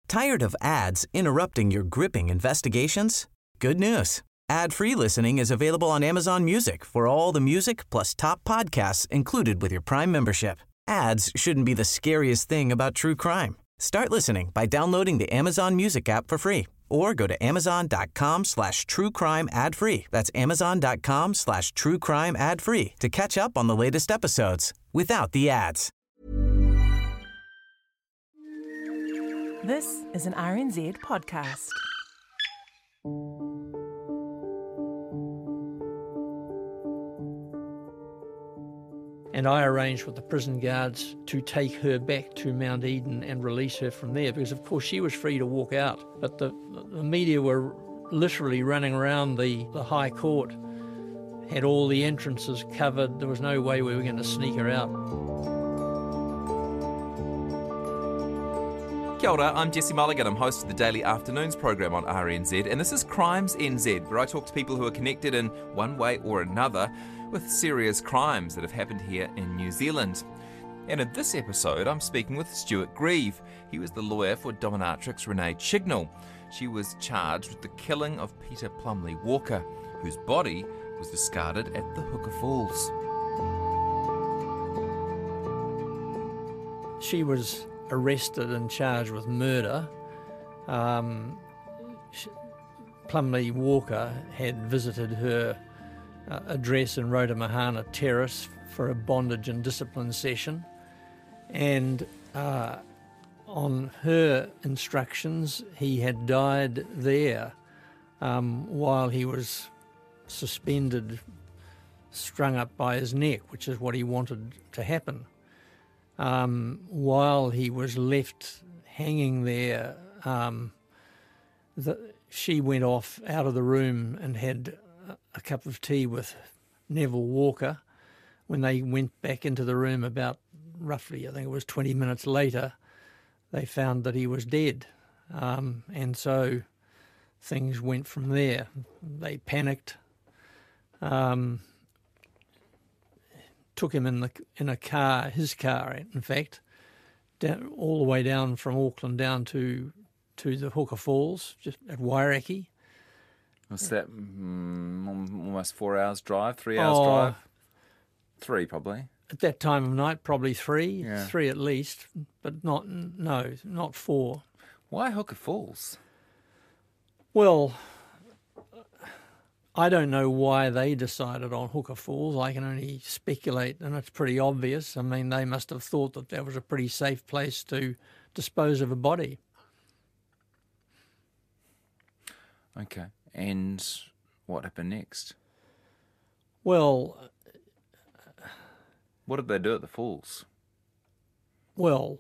Tired of ads interrupting your gripping investigations? Good news. Ad-free listening is available on Amazon Music for all the music plus top podcasts included with your Prime membership. Ads shouldn't be the scariest thing about true crime. Start listening by downloading the Amazon Music app for free or go to amazon.com/truecrime ad-free. That's amazon.com/truecrime ad-free to catch up on the latest episodes without the ads. This is an RNZ podcast. And I arranged with the prison guards to take her back to Mount Eden and release her from there because, of course, she was free to walk out. But the media were literally running around the High Court, had all the entrances covered. There was no way we were going to sneak her out. Kia ora, I'm Jesse Mulligan. I'm host of the Daily Afternoons program on RNZ, and this is Crimes NZ, where I talk to people who are connected in one way or another with serious crimes that have happened here in New Zealand. And in this episode, I'm speaking with Stuart Grieve. He was the lawyer for dominatrix Renee Chignell. She was charged with the killing of Peter Plumley Walker, whose body was discarded at the Hooker Falls. She was arrested and charged with murder. Plumley Walker had visited her address in Rotomahana Terrace for a bondage and discipline session, and on her instructions he had died there while he was suspended, strung up by his neck, which is what he wanted to happen. While he was left hanging there, she went off out of the room and had a cup of tea with Neville Walker. When they went back into the room about roughly, I think it was 20 minutes later, they found that he was dead. And so things went from there. They panicked. Took him in a car, his car, in fact, all the way down from Auckland down to the Hooker Falls, just at Wairaki. Was that almost 4 hours drive, 3 hours drive? 3 probably. At that time of night, probably 3, Yeah. 3 at least, but not 4. Why Hooker Falls? Well, I don't know why they decided on Hooker Falls. I can only speculate, and it's pretty obvious. I mean, they must have thought that was a pretty safe place to dispose of a body. Okay. And what happened next? Well, What did they do at the falls? Well,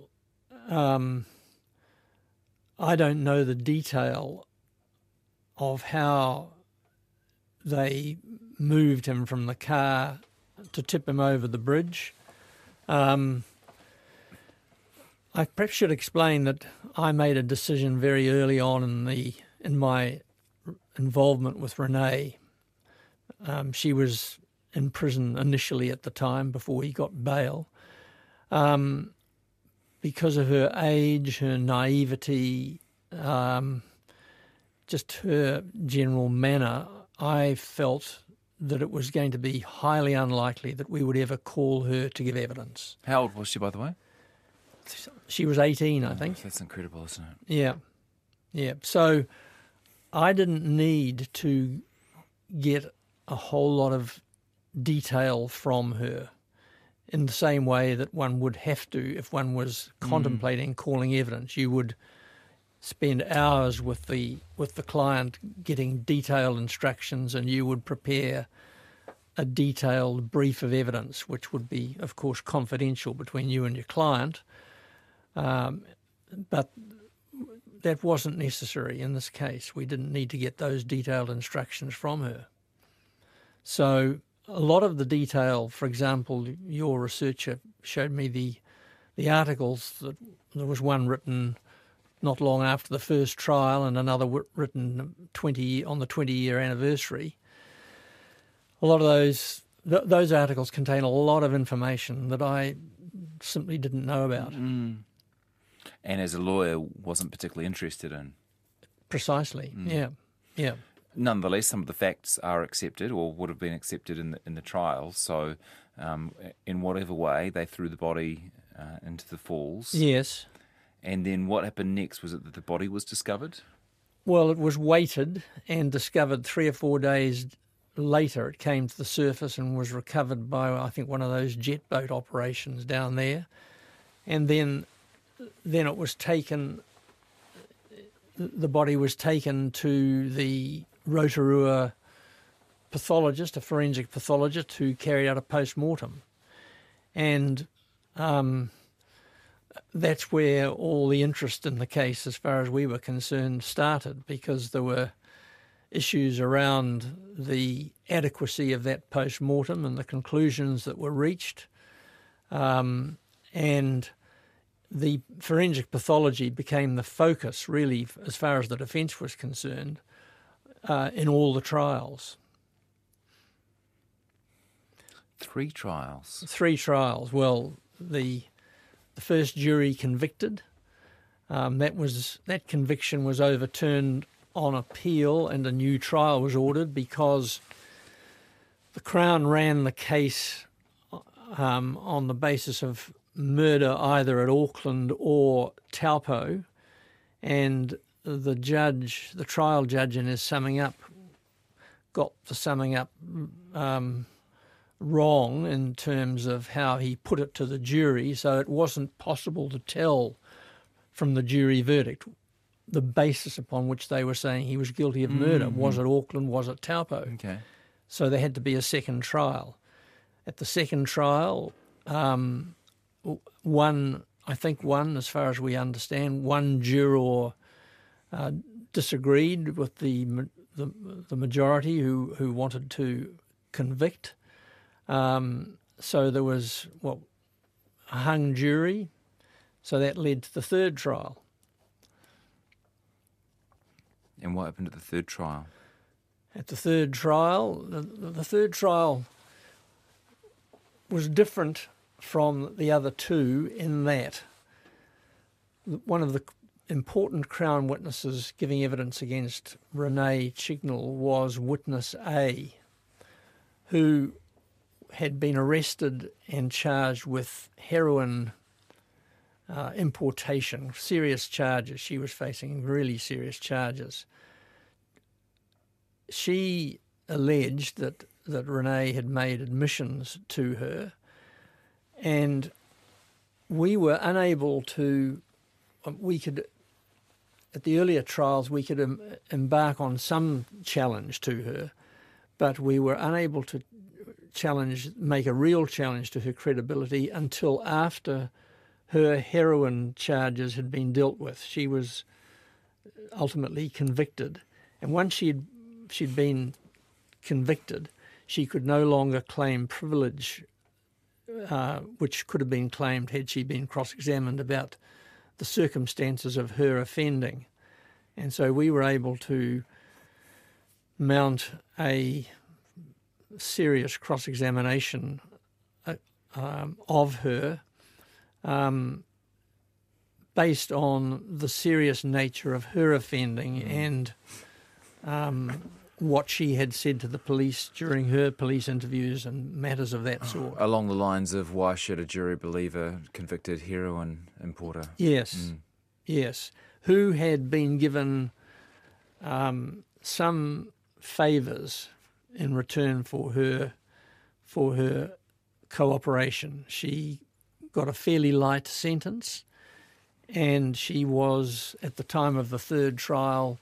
I don't know the detail of how they moved him from the car to tip him over the bridge. I perhaps should explain that I made a decision very early on in my involvement with Renee. She was in prison initially at the time before he got bail. Because of her age, her naivety, just her general manner, I felt that it was going to be highly unlikely that we would ever call her to give evidence. How old was she, by the way? She was 18, I think. That's incredible, isn't it? Yeah. So I didn't need to get a whole lot of detail from her in the same way that one would have to if one was contemplating calling evidence. You would spend hours with the client getting detailed instructions, and you would prepare a detailed brief of evidence, which would be, of course, confidential between you and your client. But that wasn't necessary in this case. We didn't need to get those detailed instructions from her. So a lot of the detail, for example, your researcher showed me the articles. That there was one written not long after the first trial and another written on the 20-year anniversary. A lot of those articles contain a lot of information that I simply didn't know about. And as a lawyer, wasn't particularly interested in. Precisely, yeah. Nonetheless, some of the facts are accepted or would have been accepted in the trial. So in whatever way, they threw the body into the falls. Yes. And then what happened next? Was it that the body was discovered? Well, it was weighted and discovered 3 or 4 days later. It came to the surface and was recovered by, I think, one of those jet boat operations down there. And then it was taken, the body was taken to the Rotorua pathologist, a forensic pathologist, who carried out a post-mortem. And that's where all the interest in the case, as far as we were concerned, started, because there were issues around the adequacy of that post-mortem and the conclusions that were reached. And the forensic pathology became the focus, really, as far as the defence was concerned, in all the trials. 3 trials? 3 trials. Well, the first jury convicted. That conviction was overturned on appeal, and a new trial was ordered because the Crown ran the case on the basis of murder either at Auckland or Taupo, and the trial judge, in his summing up, got the summing up wrong in terms of how he put it to the jury, so it wasn't possible to tell from the jury verdict the basis upon which they were saying he was guilty of murder. Was it Auckland? Was it Taupo? Okay. So there had to be a second trial. At the second trial, one, as far as we understand, one juror disagreed with the majority who wanted to convict. So there was a hung jury. So that led to the third trial. And what happened at the third trial? At the third trial, the third trial was different from the other 2 in that one of the important Crown witnesses giving evidence against Renee Chignell was witness A, who had been arrested and charged with heroin importation, serious charges. She was facing really serious charges. She alleged that Renee had made admissions to her, and we were unable to, at the earlier trials, we could embark on some challenge to her, but we were unable to make a real challenge to her credibility until after her heroin charges had been dealt with. She was ultimately convicted, and once she'd been convicted, she could no longer claim privilege, which could have been claimed had she been cross-examined about the circumstances of her offending. And so we were able to mount a serious cross-examination of her based on the serious nature of her offending and what she had said to the police during her police interviews and matters of that sort. Along the lines of, why should a jury believe a convicted heroin importer? Yes, yes. Who had been given some favours in return for her cooperation. She got a fairly light sentence, and she was, at the time of the third trial,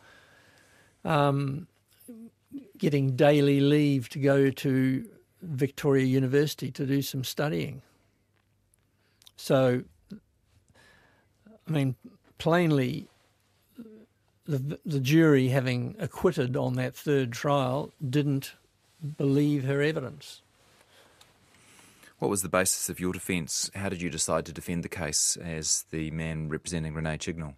getting daily leave to go to Victoria University to do some studying. So, I mean, plainly, the jury, having acquitted on that third trial, didn't believe her evidence. What was the basis of your defence? How did you decide to defend the case as the man representing Renee Chignell?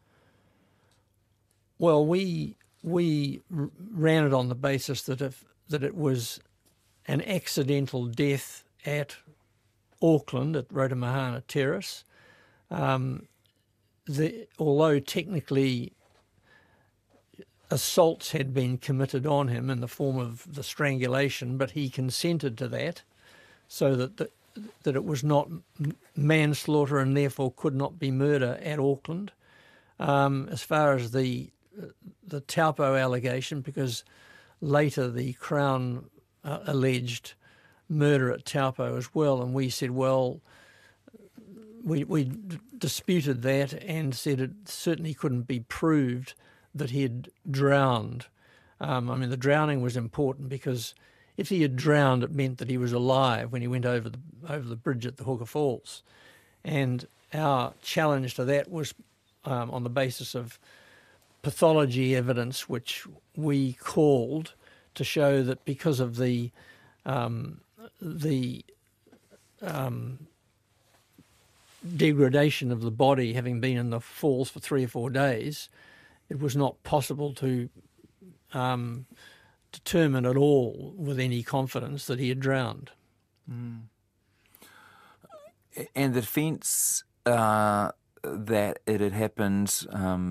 Well, we ran it on the basis that it was an accidental death at Auckland, at Rotomahana Terrace. although technically assaults had been committed on him in the form of the strangulation, but he consented to that, so that it was not manslaughter and therefore could not be murder at Auckland. As far as the Taupo allegation, because later the Crown alleged murder at Taupo as well, and we said, well, we disputed that and said it certainly couldn't be proved that he had drowned. The drowning was important because if he had drowned, it meant that he was alive when he went over the bridge at the Hooker Falls. And our challenge to that was on the basis of pathology evidence, which we called to show that because of the degradation of the body having been in the falls for 3 or 4 days, it was not possible to determine at all with any confidence that he had drowned. Mm. And the defence that it had happened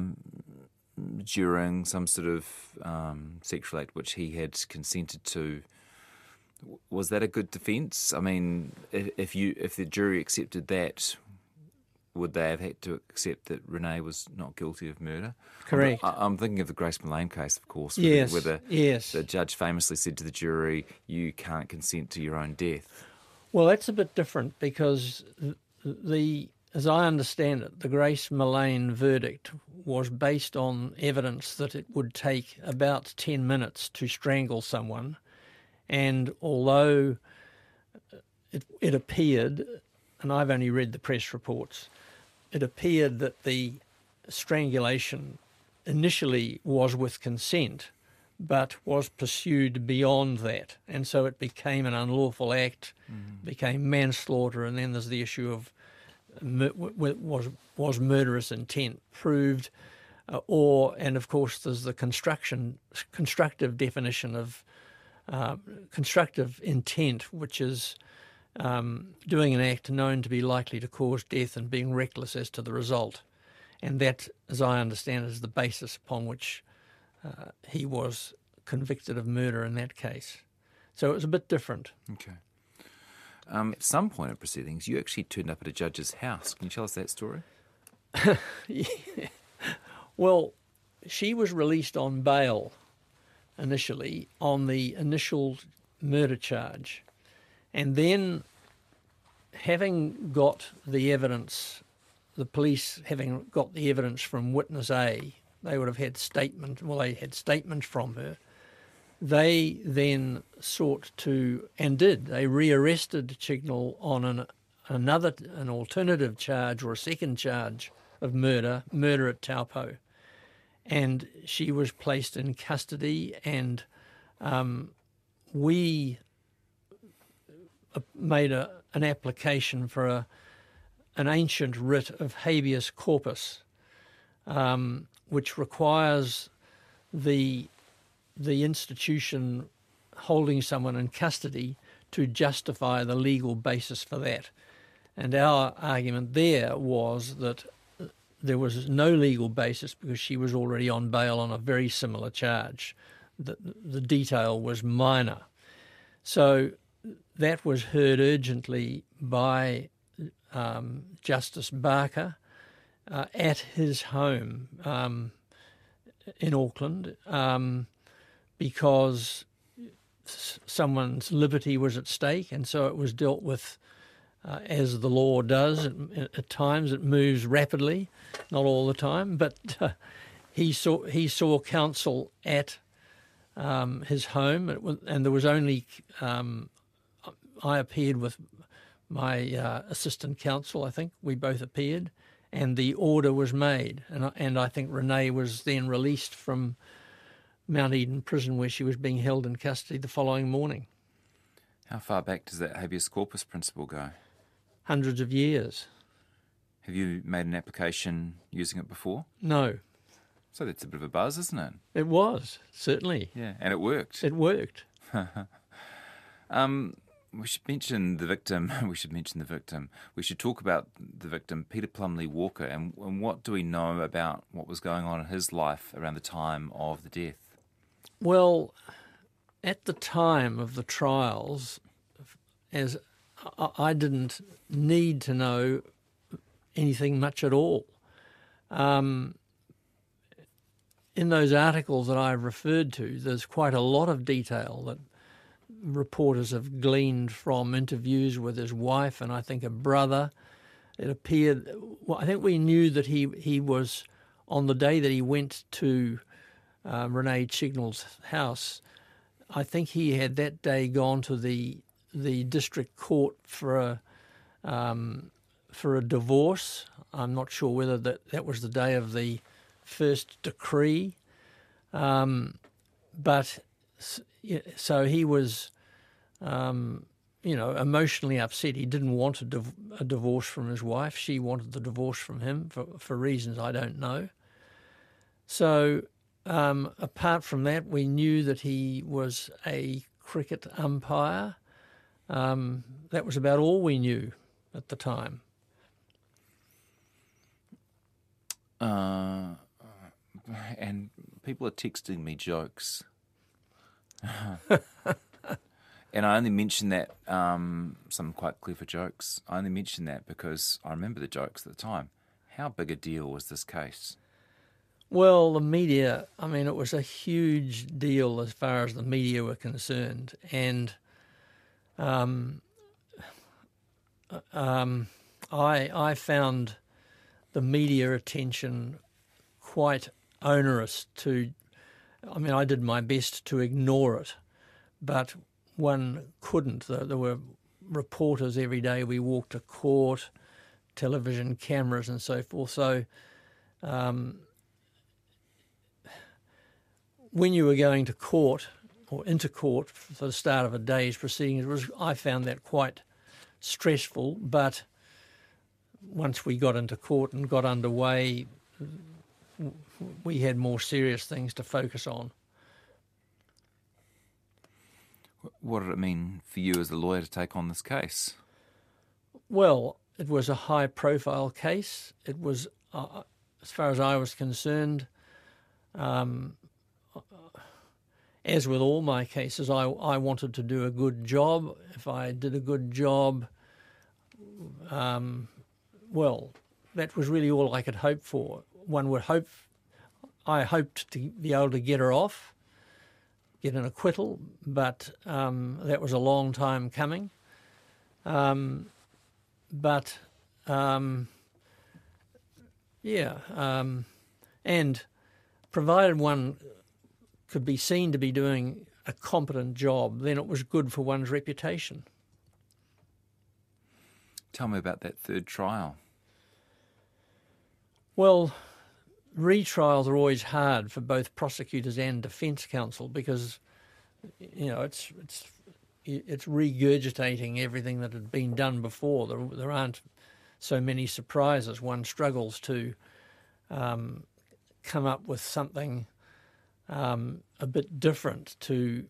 during some sort of sexual act which he had consented to, was that a good defence? I mean, if the jury accepted that, would they have had to accept that Renee was not guilty of murder? Correct. I'm thinking of the Grace Millane case, of course, where the judge famously said to the jury, you can't consent to your own death. Well, that's a bit different because as I understand it, the Grace Millane verdict was based on evidence that it would take about 10 minutes to strangle someone, and although it appeared, and I've only read the press reports, it appeared that the strangulation initially was with consent, but was pursued beyond that. And so it became an unlawful act, became manslaughter, and then there's the issue of was murderous intent proved, and of course there's the constructive definition of constructive intent, which is doing an act known to be likely to cause death and being reckless as to the result. And that, as I understand, is the basis upon which he was convicted of murder in that case. So it was a bit different. Okay. At some point in proceedings, you actually turned up at a judge's house. Can you tell us that story? Yeah. Well, she was released on bail initially on the initial murder charge. And then, having got the evidence, the police having got the evidence from witness A, they would have had they had statements from her. They then sought to, and did, they rearrested Chignall on an alternative charge or a second charge of murder at Taupo. And she was placed in custody, and we made an application for an ancient writ of habeas corpus, which requires the institution holding someone in custody to justify the legal basis for that. And our argument there was that there was no legal basis because she was already on bail on a very similar charge. The detail was minor. So that was heard urgently by Justice Barker at his home in Auckland because someone's liberty was at stake, and so it was dealt with as the law does. At times it moves rapidly, not all the time, but he saw counsel at his home, and there was only I appeared with my assistant counsel. I think we both appeared, and the order was made, and I think Renee was then released from Mount Eden Prison, where she was being held in custody the following morning. How far back does that habeas corpus principle go? Hundreds of years. Have you made an application using it before? No. So that's a bit of a buzz, isn't it? It was, certainly. Yeah, and it worked. It worked. We should mention the victim. We should talk about the victim, Peter Plumley Walker, and what do we know about what was going on in his life around the time of the death? Well, at the time of the trials, as I didn't need to know anything much at all. In those articles that I've referred to, there's quite a lot of detail that reporters have gleaned from interviews with his wife and I think a brother. It appeared, well, I think we knew that he was, on the day that he went to Renee Chignall's house, I think he had that day gone to the district court for a divorce. I'm not sure whether that was the day of the first decree, but so he was, emotionally upset. He didn't want a divorce from his wife. She wanted the divorce from him for reasons I don't know. So apart from that, we knew that he was a cricket umpire. That was about all we knew at the time. And people are texting me jokes. And I only mention that, some quite clever jokes. I only mention that because I remember the jokes at the time. How big a deal was this case? Well, the media, I mean, it was a huge deal as far as the media were concerned. And I found the media attention quite onerous I did my best to ignore it, but one couldn't. There were reporters every day. We walked to court, television cameras and so forth. So when you were going to court or into court for the start of a day's proceedings, I found that quite stressful. But once we got into court and got underway, we had more serious things to focus on. What did it mean for you as a lawyer to take on this case? Well, it was a high-profile case. It was, as far as I was concerned, as with all my cases, I wanted to do a good job. If I did a good job, well, that was really all I could hope for. I hoped to be able to get her off, get an acquittal, but that was a long time coming. And provided one could be seen to be doing a competent job, then it was good for one's reputation. Tell me about that third trial. Well, retrials are always hard for both prosecutors and defence counsel because, it's regurgitating everything that had been done before. There aren't so many surprises. One struggles to come up with something a bit different to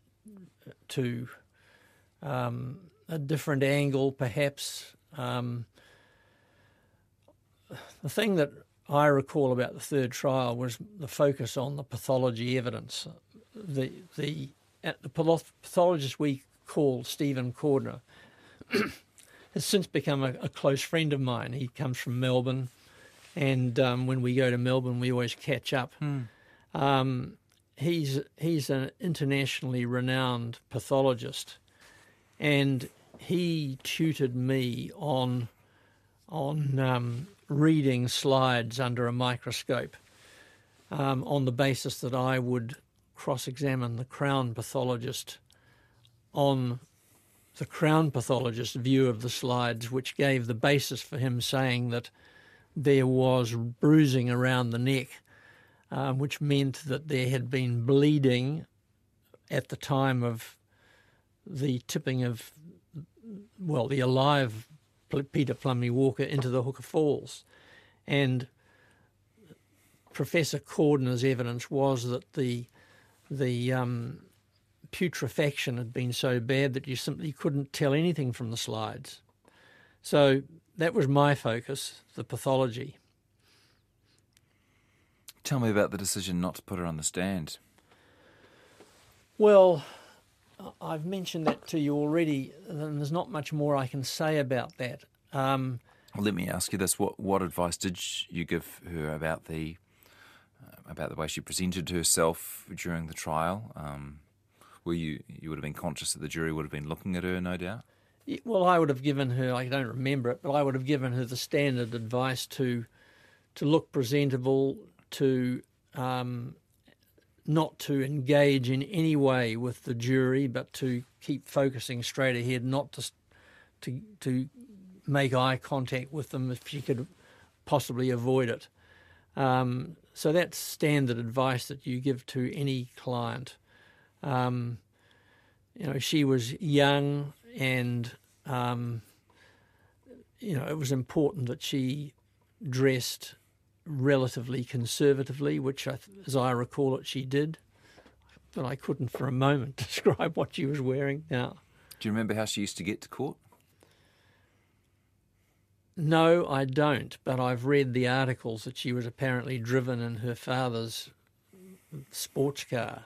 a different angle, perhaps. The thing that I recall about the third trial was the focus on the pathology evidence. The pathologist we called Stephen Cordner has since become a close friend of mine. He comes from Melbourne, and when we go to Melbourne, we always catch up. He's an internationally renowned pathologist, and he tutored me on reading slides under a microscope on the basis that I would cross-examine the Crown pathologist on the Crown pathologist's view of the slides, which gave the basis for him saying that there was bruising around the neck, which meant that there had been bleeding at the time of the tipping of, the alive Peter Plumley Walker into the Hooker Falls. And Professor Cordner's evidence was that the putrefaction had been so bad that you simply couldn't tell anything from the slides. So that was my focus, the pathology. Tell me about the decision not to put her on the stand. Well, I've mentioned that to you already, and there's not much more I can say about that. Well, let me ask you this: what advice did you give her about the way she presented herself during the trial? Were you would have been conscious that the jury would have been looking at her, no doubt? Well, I would have given her, I don't remember it, but I would have given her the standard advice to look presentable, to not to engage in any way with the jury, but to keep focusing straight ahead, not to make eye contact with them if she could possibly avoid it. So that's standard advice that you give to any client. She was young, and it was important that she dressed relatively conservatively, which, as I recall it, she did. But I couldn't for a moment describe what she was wearing now. Do you remember how she used to get to court? No, I don't, but I've read the articles that she was apparently driven in her father's sports car.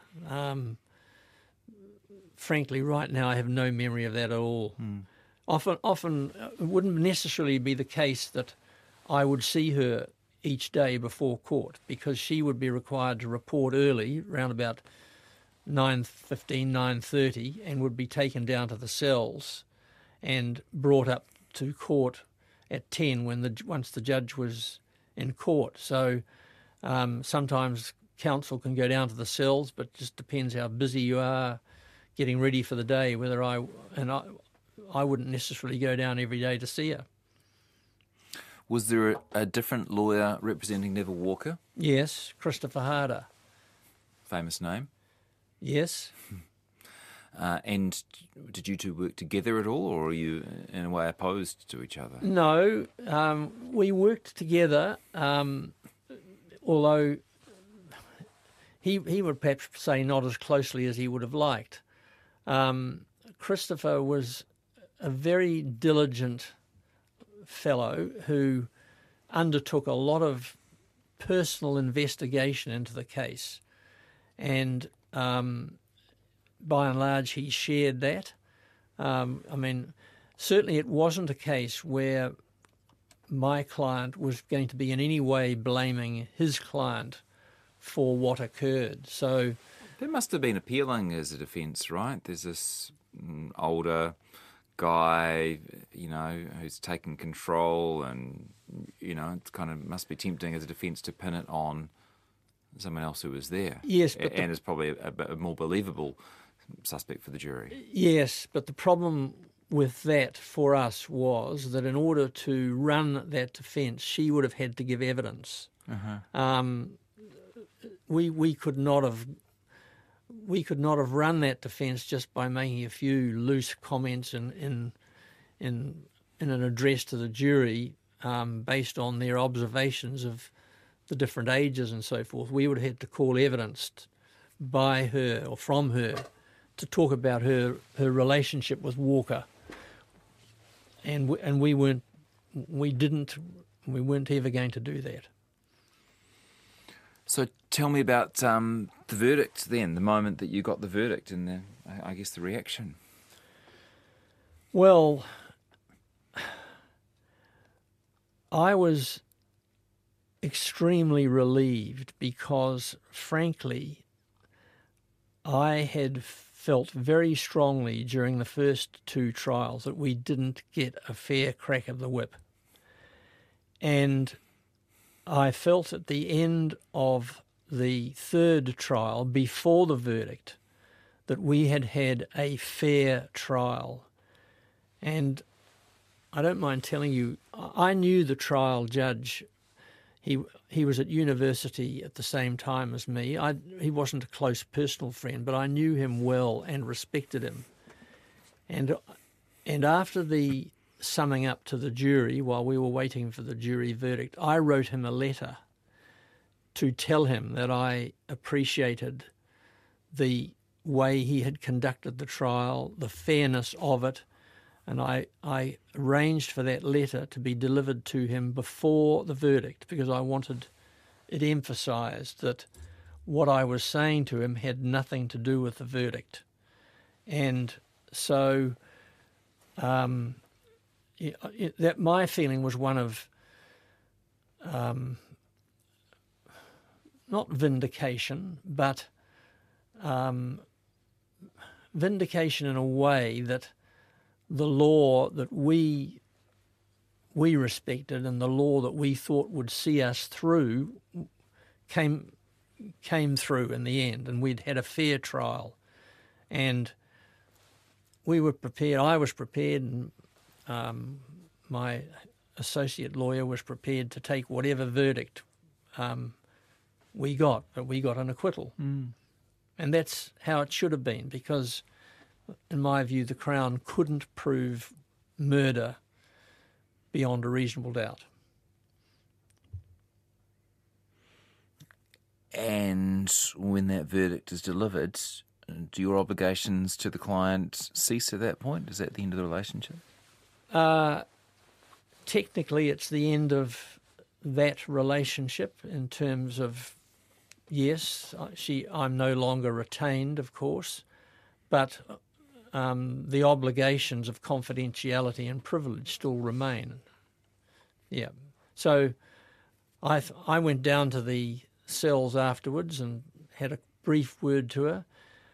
Frankly, right now I have no memory of that at all. Often it wouldn't necessarily be the case that I would see her each day before court, because she would be required to report early, around about 9:15, 9:30, and would be taken down to the cells and brought up to court at 10 once the judge was in court. So sometimes counsel can go down to the cells, but it just depends how busy you are getting ready for the day, whether I wouldn't necessarily go down every day to see her. Was there a different lawyer representing Neville Walker? Yes, Christopher Harder. Famous name. Yes. And did you two work together at all, or are you in a way opposed to each other? No, we worked together, although he would perhaps say not as closely as he would have liked. Christopher was a very diligent fellow who undertook a lot of personal investigation into the case, and by and large he shared that. Certainly it wasn't a case where my client was going to be in any way blaming his client for what occurred. So that must have been appealing as a defence, right? There's this older guy, who's taken control, and, it kind of must be tempting as a defence to pin it on someone else who was there. Yes, but and is probably a more believable suspect for the jury. Yes, but the problem with that for us was that in order to run that defence, she would have had to give evidence. We could not have run that defence just by making a few loose comments in an address to the jury based on their observations of the different ages and so forth. We would have had to call evidence by her or from her to talk about her relationship with Walker, and we weren't ever going to do that. So tell me about the verdict then, the moment that you got the verdict and the reaction. Well, I was extremely relieved because, frankly, I had felt very strongly during the first two trials that we didn't get a fair crack of the whip. And I felt at the end of the third trial, before the verdict, that we had had a fair trial. And I don't mind telling you, I knew the trial judge. He was at university at the same time as me. He wasn't a close personal friend, but I knew him well and respected him. And after the summing up to the jury, while we were waiting for the jury verdict, I wrote him a letter to tell him that I appreciated the way he had conducted the trial, the fairness of it, and I arranged for that letter to be delivered to him before the verdict because I wanted it emphasised that what I was saying to him had nothing to do with the verdict. And so that my feeling was one of not vindication, but vindication in a way that the law that we respected and the law that we thought would see us through came through in the end, and we'd had a fair trial, and we were prepared. I was prepared, and my associate lawyer was prepared to take whatever verdict we got, but we got an acquittal. And that's how it should have been, because in my view the Crown couldn't prove murder beyond a reasonable doubt. And when that verdict is delivered, do your obligations to the client cease at that point? Is that the end of the relationship? Technically it's the end of that relationship in terms of, yes, I'm no longer retained, of course, but the obligations of confidentiality and privilege still remain. Yeah. So I went down to the cells afterwards and had a brief word to her.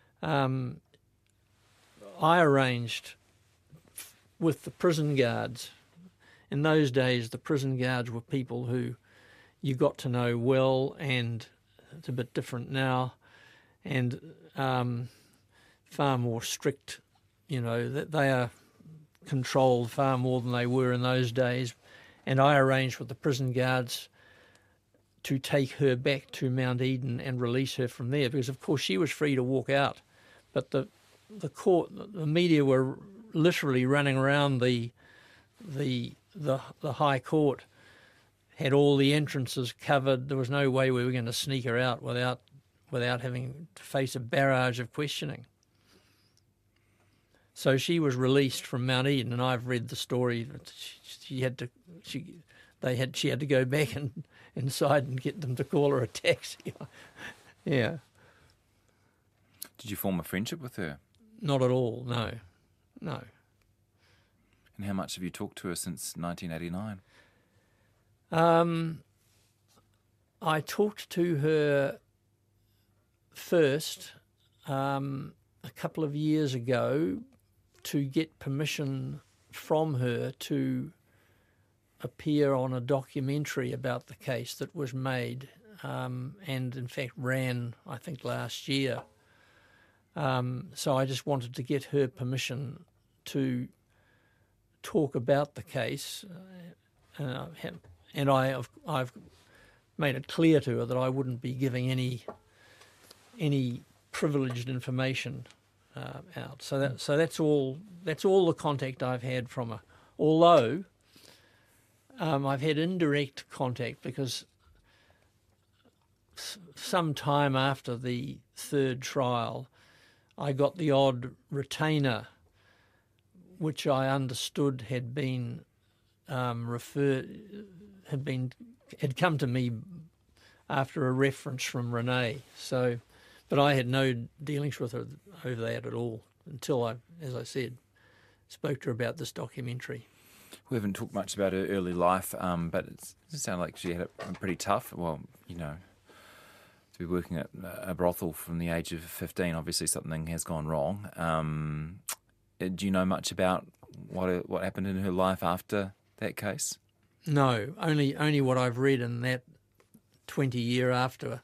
I arranged with the prison guards. In those days, the prison guards were people who you got to know well, and it's a bit different now, and far more strict. You know, that they are controlled far more than they were in those days. And I arranged with the prison guards to take her back to Mount Eden and release her from there, because of course she was free to walk out, but the court, the media were literally running around the High Court, had all the entrances covered. There was no way we were going to sneak her out without having to face a barrage of questioning. So she was released from Mount Eden, and I've read the story that she had to go back inside and get them to call her a taxi. Yeah. Did you form a friendship with her? Not at all. No. And how much have you talked to her since 1989? I talked to her first a couple of years ago to get permission from her to appear on a documentary about the case that was made and in fact ran, I think, last year. So I just wanted to get her permission to talk about the case, and I've made it clear to her that I wouldn't be giving any privileged information out. So that's all the contact I've had from her. Although I've had indirect contact, because some time after the third trial, I got the odd retainer, which I understood had come to me after a reference from Renee. So, but I had no dealings with her over that at all until I, as I said, spoke to her about this documentary. We haven't talked much about her early life, but it sounded like she had it pretty tough. Well, to be working at a brothel from the age of 15, obviously something has gone wrong. Do you know much about what happened in her life after that case? No, only what I've read in that 20-year after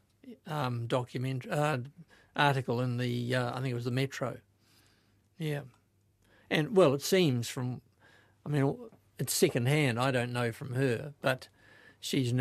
article in the I think it was the Metro. Yeah, and well, it seems from, I mean, it's second hand. I don't know from her, but she's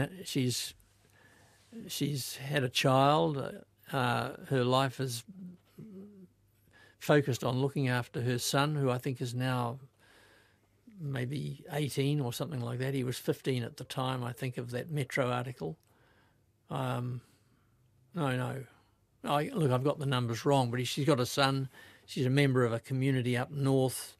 had a child. Her life is focused on looking after her son, who I think is now maybe 18 or something like that. He was 15 at the time, I think, of that Metro article. No. look, I've got the numbers wrong, but she's got a son. She's a member of a community up north.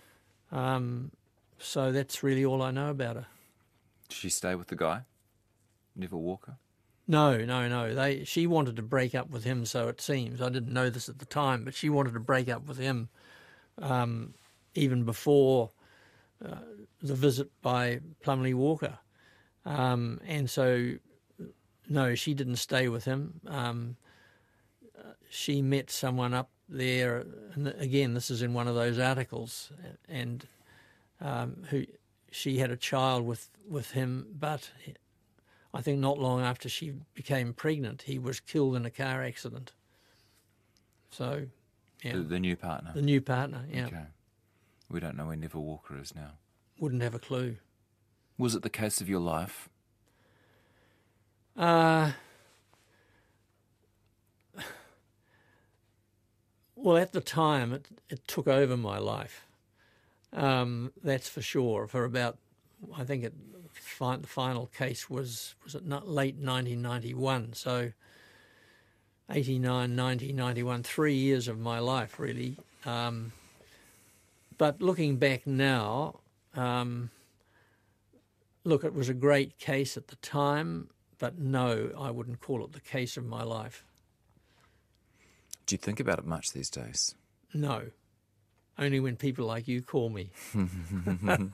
So that's really all I know about her. Did she stay with the guy, Neville Walker? No. She wanted to break up with him, so it seems. I didn't know this at the time, but she wanted to break up with him even before the visit by Plumley Walker. And so, no, she didn't stay with him. She met someone up there, and again, this is in one of those articles, and who she had a child with him, but I think not long after she became pregnant, he was killed in a car accident. So, yeah. The new partner? The new partner, yeah. Okay. We don't know where Neville Walker is now. Wouldn't have a clue. Was it the case of your life? Well, at the time, it took over my life. That's for sure. For about, I think the final case was it not late 1991, so 89, 90, 91, 3 years of my life, really. But looking back now, look, it was a great case at the time, but no, I wouldn't call it the case of my life. Do you think about it much these days? No, only when people like you call me. Do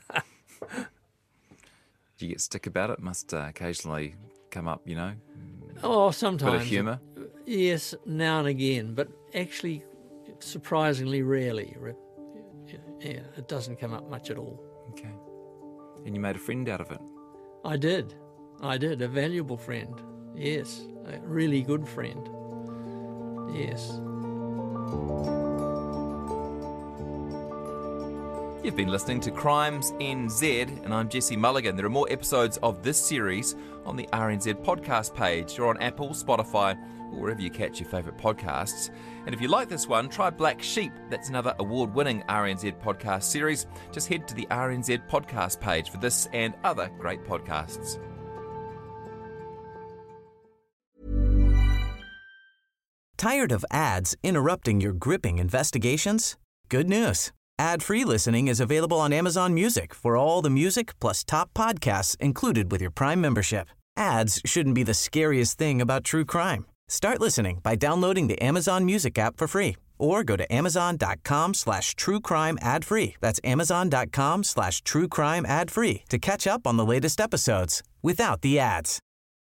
you get stick about it? Must occasionally come up, you know? Oh, sometimes. Bit of humour? Yes, now and again, but actually surprisingly rarely. Yeah, it doesn't come up much at all. Okay. And you made a friend out of it? I did, a valuable friend. Yes, a really good friend. Yes. You've been listening to Crimes NZ, and I'm Jesse Mulligan. There are more episodes of this series on the RNZ podcast page or on Apple, Spotify, or wherever you catch your favourite podcasts. And if you like this one, try Black Sheep. That's another award-winning RNZ podcast series. Just head to the RNZ podcast page for this and other great podcasts. Tired of ads interrupting your gripping investigations? Good news. Ad-free listening is available on Amazon Music for all the music plus top podcasts included with your Prime membership. Ads shouldn't be the scariest thing about true crime. Start listening by downloading the Amazon Music app for free or go to amazon.com/truecrime ad-free. That's amazon.com/truecrime ad-free to catch up on the latest episodes without the ads.